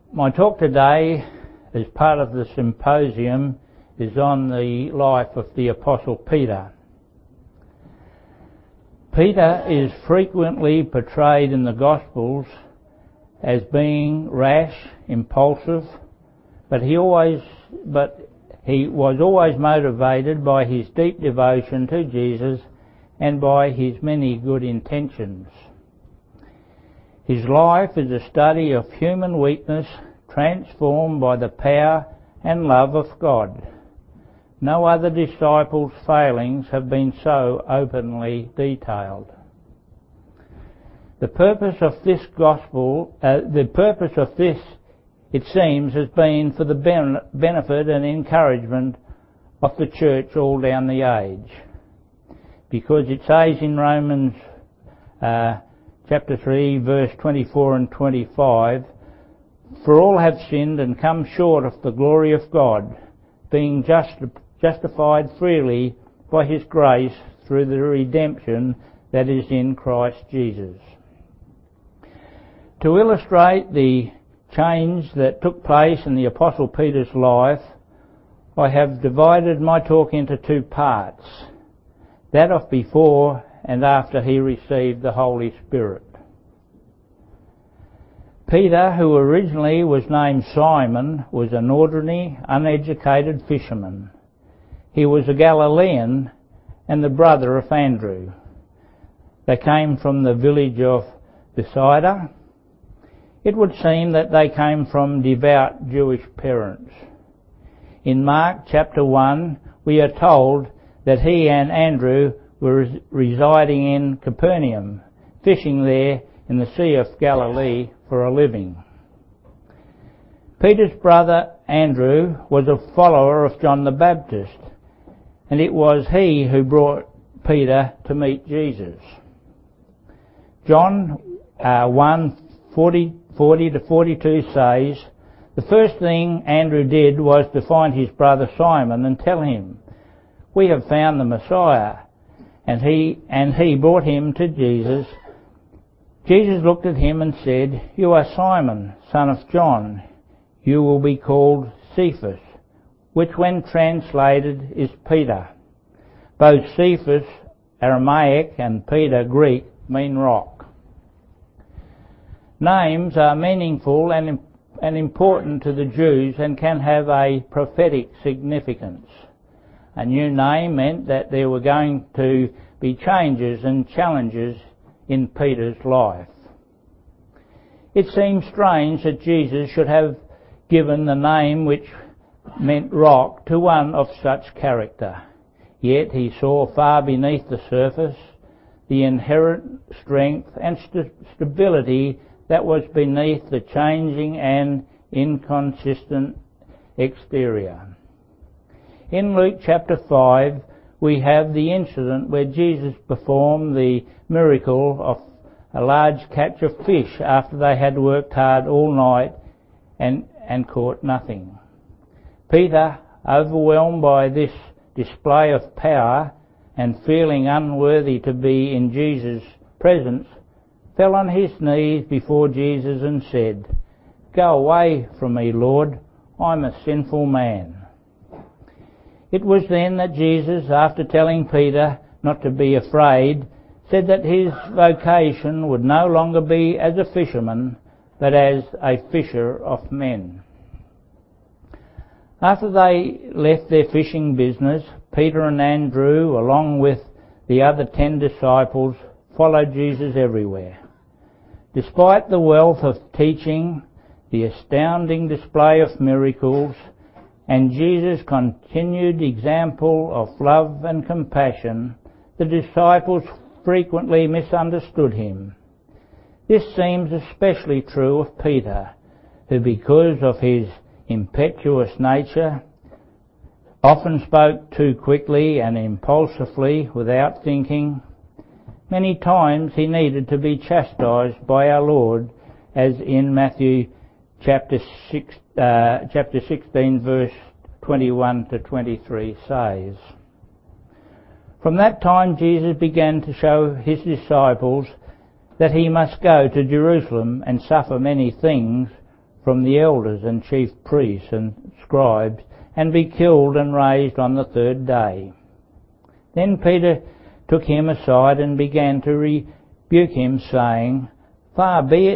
My talk today, as part of the symposium, is on the life of the Apostle Peter. Peter is frequently portrayed in the Gospels as being rash, impulsive, but he was always motivated by his deep devotion to Jesus and by his many good intentions. His life is a study of human weakness transformed by the power and love of God. No other disciples' failings have been so openly detailed. The purpose of this, it seems, has been for the benefit and encouragement of the church all down the age. Because it says in Romans chapter 3, verse 24 and 25, "For all have sinned and come short of the glory of God, being justified freely by his grace through the redemption that is in Christ Jesus." To illustrate the change that took place in the Apostle Peter's life, I have divided my talk into two parts, that of before and after he received the Holy Spirit. Peter, who originally was named Simon, was an ordinary, uneducated fisherman. He was a Galilean and the brother of Andrew. They came from the village of Bethsaida. It would seem that they came from devout Jewish parents. In Mark chapter 1, we are told that he and Andrew were residing in Capernaum, fishing there in the Sea of Galilee for a living. Peter's brother Andrew was a follower of John the Baptist, and it was he who brought Peter to meet Jesus. John 1:40 to 42 says, "The first thing Andrew did was to find his brother Simon and tell him, 'We have found the Messiah,' and he brought him to Jesus. Jesus looked at him and said, 'You are Simon, son of John. You will be called Cephas,' which when translated is Peter. Both Cephas, Aramaic, and Peter, Greek, mean rock." Names are meaningful and important to the Jews and can have a prophetic significance. A new name meant that there were going to be changes and challenges in Peter's life. It seems strange that Jesus should have given the name which meant rock to one of such character. Yet he saw far beneath the surface the inherent strength and stability that was beneath the changing and inconsistent exterior. In Luke chapter 5, we have the incident where Jesus performed the miracle of a large catch of fish after they had worked hard all night and caught nothing. Peter, overwhelmed by this display of power and feeling unworthy to be in Jesus' presence, fell on his knees before Jesus and said, "Go away from me, Lord, I'm a sinful man." It was then that Jesus, after telling Peter not to be afraid, said that his vocation would no longer be as a fisherman, but as a fisher of men. After they left their fishing business, Peter and Andrew, along with the other 10 disciples, followed Jesus everywhere. Despite the wealth of teaching, the astounding display of miracles, and Jesus' continued example of love and compassion, the disciples frequently misunderstood him. This seems especially true of Peter, who, because of his impetuous nature, often spoke too quickly and impulsively without thinking. Many times he needed to be chastised by our Lord, as in Matthew chapter 16, verse 21 to 23 says. From that time Jesus began to show his disciples that he must go to Jerusalem and suffer many things from the elders and chief priests and scribes, and be killed and raised on the third day." Then Peter took him aside and began to rebuke him, saying, Far be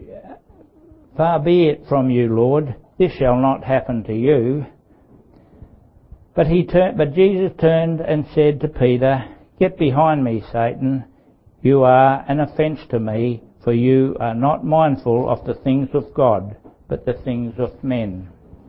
it from you, Lord, this shall not happen to you." But Jesus turned and said to Peter, "Get behind me, Satan. You are an offence to me, for you are not mindful of the things of God, but the things of men."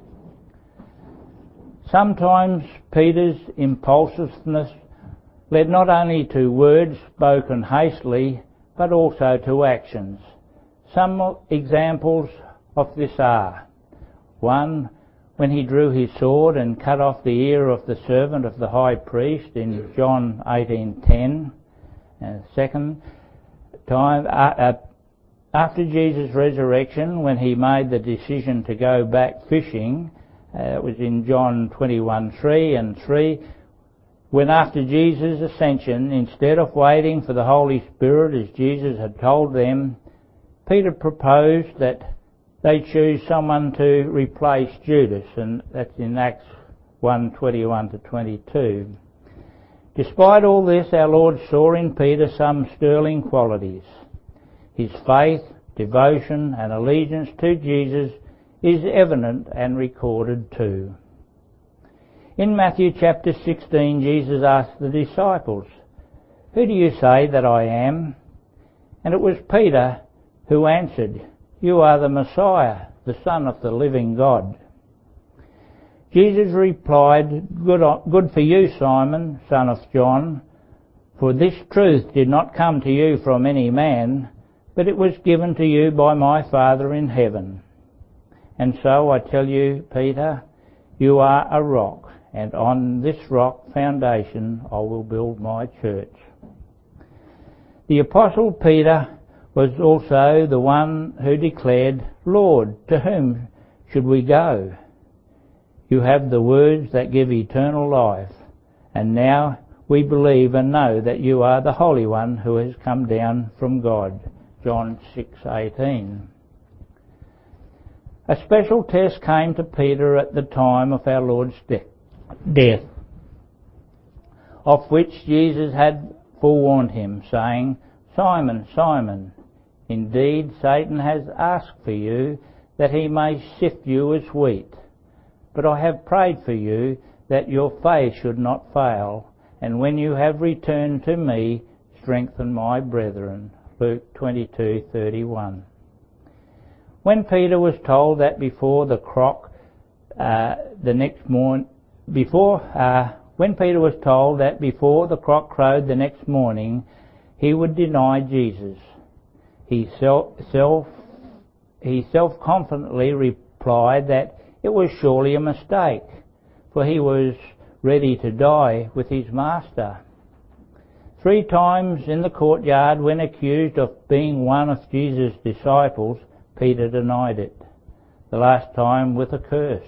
Sometimes Peter's impulsiveness led not only to words spoken hastily, but also to actions. Some examples of this are: 1. When he drew his sword and cut off the ear of the servant of the high priest in John 18:10. And second time, after Jesus' resurrection, when he made the decision to go back fishing, it was in John 21:3 and 3, when after Jesus' ascension, instead of waiting for the Holy Spirit as Jesus had told them, Peter proposed that they choose someone to replace Judas, and that's in Acts 1:21-22. Despite all this, our Lord saw in Peter some sterling qualities. His faith, devotion and allegiance to Jesus is evident and recorded too. In Matthew chapter 16, Jesus asked the disciples, "Who do you say that I am?" And it was Peter who answered, "You are the Messiah, the Son of the living God." Jesus replied, Good for you, Simon, son of John, for this truth did not come to you from any man, but it was given to you by my Father in heaven. And so I tell you, Peter, you are a rock, and on this rock foundation I will build my church. The Apostle Peter was also the one who declared, "Lord, to whom should we go? You have the words that give eternal life, and now we believe and know that you are the Holy One who has come down from God." John 6:18. A special test came to Peter at the time of our Lord's death, of which Jesus had forewarned him, saying, "Simon, Simon, indeed Satan has asked for you, that he may sift you as wheat. But I have prayed for you, that your faith should not fail, and when you have returned to me, strengthen my brethren." Luke 22:31. When Peter was told that before the cock crowed the next morning, he would deny Jesus, he self-confidently replied that it was surely a mistake, for he was ready to die with his master. 3 times in the courtyard, when accused of being one of Jesus' disciples, Peter denied it, the last time with a curse.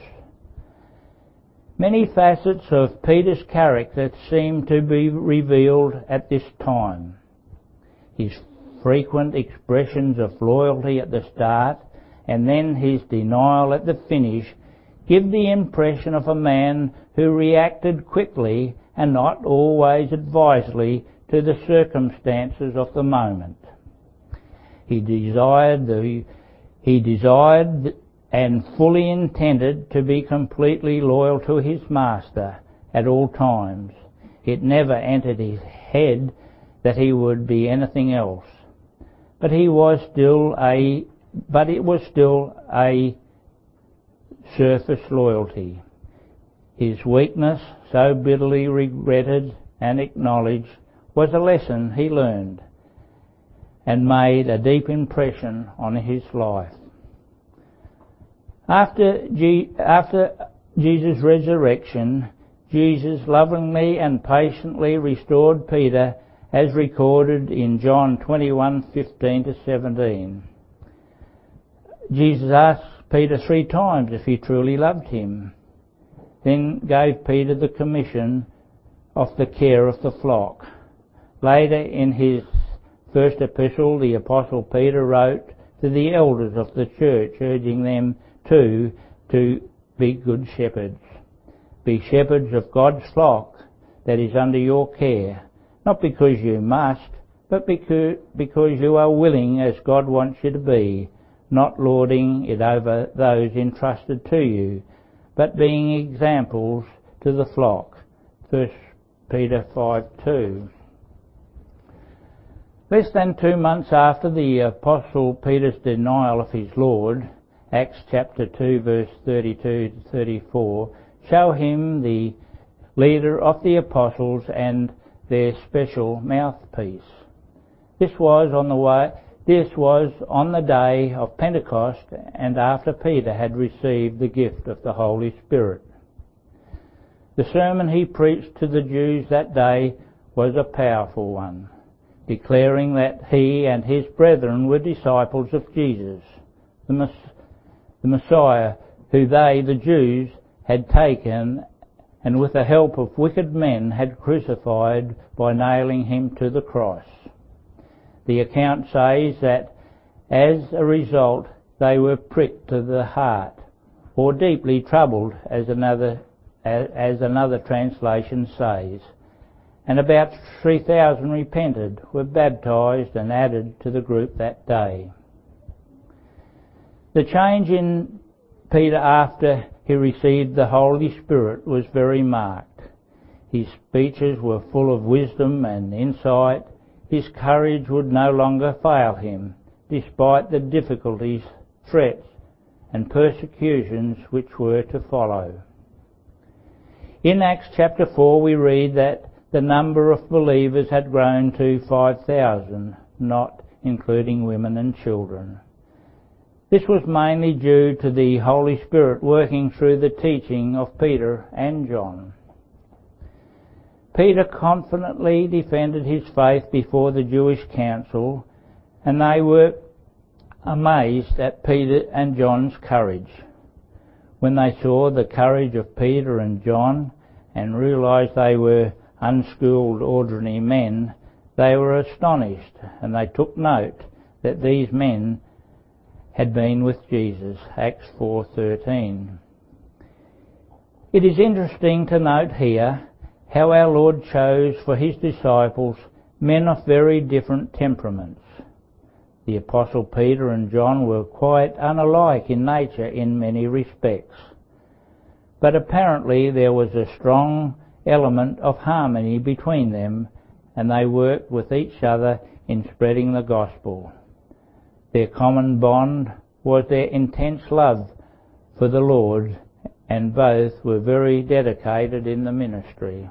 Many facets of Peter's character seem to be revealed at this time. His frequent expressions of loyalty at the start, and then his denial at the finish, give the impression of a man who reacted quickly and not always advisedly to the circumstances of the moment. He desired and fully intended to be completely loyal to his master at all times. It never entered his head that he would be anything else. But it was still a surface loyalty. His weakness, so bitterly regretted and acknowledged, was a lesson he learned and made a deep impression on his life. After Jesus' resurrection, Jesus lovingly and patiently restored Peter, as recorded in John 21:15-17. Jesus asked Peter 3 times if he truly loved him, then gave Peter the commission of the care of the flock. Later in his first epistle, the Apostle Peter wrote to the elders of the church, urging them to be good shepherds. Be shepherds of God's flock that is under your care, not because you must, but because you are willing, as God wants you to be, not lording it over those entrusted to you, but being examples to the flock. 1 Peter 5:2. Less than 2 months after the Apostle Peter's denial of his Lord, Acts chapter 2 verse 32 to 34, show him the leader of the apostles and their special mouthpiece. This was on the day of Pentecost and after Peter had received the gift of the Holy Spirit. The sermon he preached to the Jews that day was a powerful one, declaring that he and his brethren were disciples of Jesus, the Messiah, who they, the Jews, had taken and with the help of wicked men had crucified by nailing him to the cross. The account says that as a result they were pricked to the heart, or deeply troubled, as another translation says, and about 3,000 repented, were baptised and added to the group that day. The change in Peter after he received the Holy Spirit was very marked. His speeches were full of wisdom and insight. His courage would no longer fail him, despite the difficulties, threats, and persecutions which were to follow. In Acts chapter 4 we read that the number of believers had grown to 5,000, not including women and children. This was mainly due to the Holy Spirit working through the teaching of Peter and John. Peter confidently defended his faith before the Jewish council, and they were amazed at Peter and John's courage. When they saw the courage of Peter and John and realised they were unschooled ordinary men, they were astonished, and they took note that these men had been with Jesus. Acts 4:13. It is interesting to note here how our Lord chose for his disciples men of very different temperaments. The Apostle Peter and John were quite unlike in nature in many respects, but apparently there was a strong element of harmony between them, and they worked with each other in spreading the gospel. Their common bond was their intense love for the Lord, and both were very dedicated in the ministry.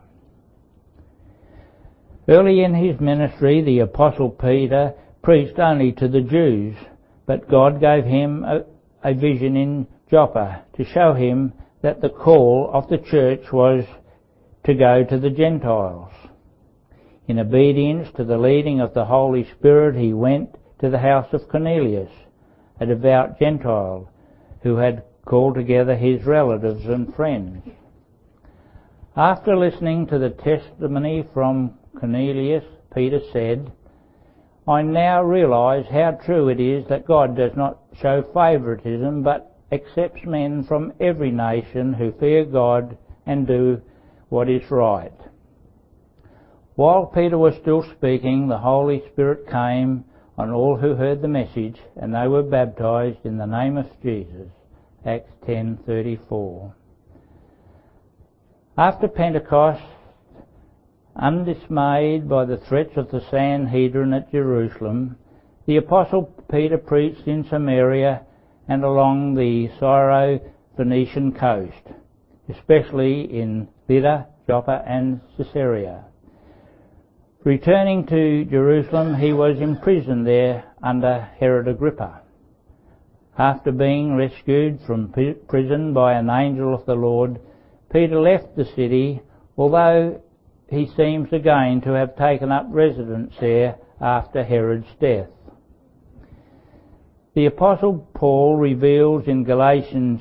Early in his ministry, the Apostle Peter preached only to the Jews, but God gave him a vision in Joppa to show him that the call of the church was to go to the Gentiles. In obedience to the leading of the Holy Spirit, he went to the house of Cornelius, a devout Gentile, who had called together his relatives and friends. After listening to the testimony from Cornelius, Peter said, "I now realise how true it is that God does not show favouritism, but accepts men from every nation who fear God and do what is right." While Peter was still speaking, the Holy Spirit came on all who heard the message, and they were baptised in the name of Jesus. Acts 10:34. After Pentecost, undismayed by the threats of the Sanhedrin at Jerusalem, the Apostle Peter preached in Samaria and along the Syro-Phoenician coast, especially in Lydda, Joppa and Caesarea. Returning to Jerusalem, he was imprisoned there under Herod Agrippa. After being rescued from prison by an angel of the Lord, Peter left the city, although he seems again to have taken up residence there after Herod's death. The Apostle Paul reveals in Galatians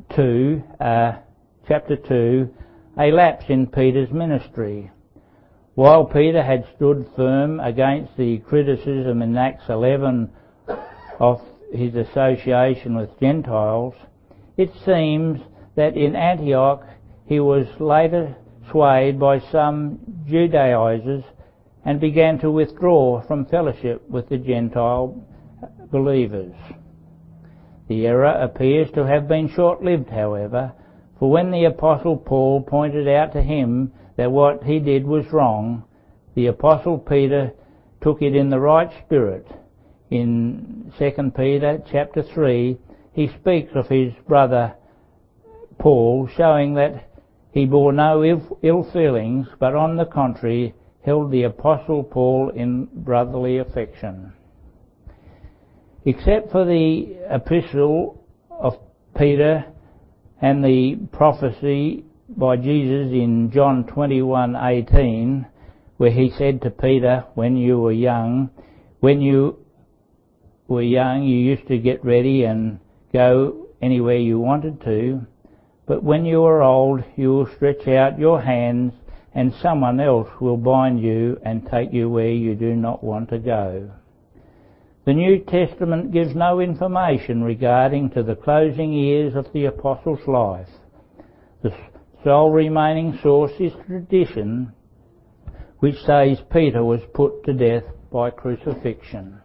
chapter 2, a lapse in Peter's ministry. While Peter had stood firm against the criticism in Acts 11 of his association with Gentiles, it seems that in Antioch he was later swayed by some Judaizers and began to withdraw from fellowship with the Gentile believers. The error appears to have been short-lived, however, for when the Apostle Paul pointed out to him that what he did was wrong, the Apostle Peter took it in the right spirit. In 2 Peter chapter 3, he speaks of his brother Paul, showing that he bore no ill feelings, but on the contrary held the Apostle Paul in brotherly affection. Except for the epistle of Peter and the prophecy by Jesus in John 21:18, where he said to Peter, when you were young, you used to get ready and go anywhere you wanted to, but when you are old, you will stretch out your hands and someone else will bind you and take you where you do not want to go. The New Testament gives no information regarding to the closing years of the Apostle's life. The sole remaining source is tradition, which says Peter was put to death by crucifixion.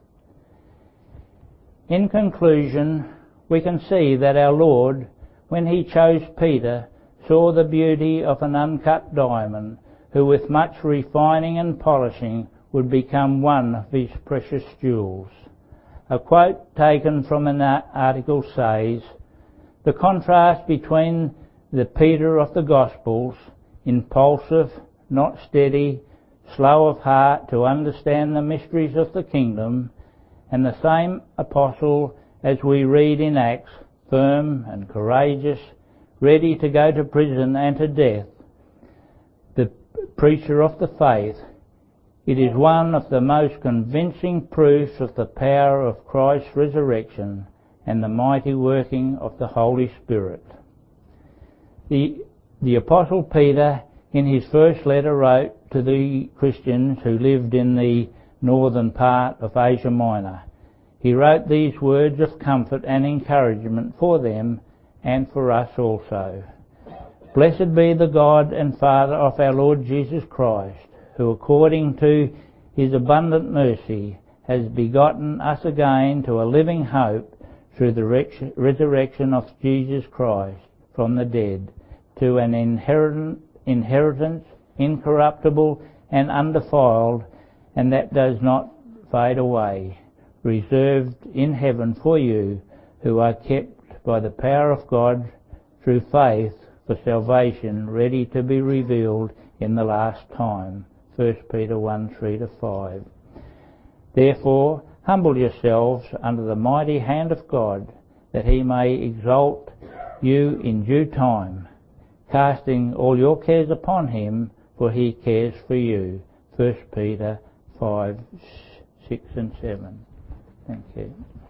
In conclusion, we can see that our Lord, when he chose Peter, saw the beauty of an uncut diamond, who with much refining and polishing would become one of his precious jewels. A quote taken from an article says, "The contrast between the Peter of the Gospels, impulsive, not steady, slow of heart to understand the mysteries of the kingdom, and the same apostle as we read in Acts, firm and courageous, ready to go to prison and to death, the preacher of the faith, it is one of the most convincing proofs of the power of Christ's resurrection and the mighty working of the Holy Spirit." The Apostle Peter, in his first letter, wrote to the Christians who lived in the northern part of Asia Minor. He wrote these words of comfort and encouragement for them and for us also. "Blessed be the God and Father of our Lord Jesus Christ, who according to his abundant mercy has begotten us again to a living hope through the resurrection of Jesus Christ from the dead, to an inheritance incorruptible and undefiled, and that does not fade away, reserved in heaven for you, who are kept by the power of God through faith for salvation, ready to be revealed in the last time." 1 Peter 1:3-5. "Therefore, humble yourselves under the mighty hand of God, that he may exalt you in due time, casting all your cares upon him, for he cares for you." 1 Peter 5:6-7. Thank you.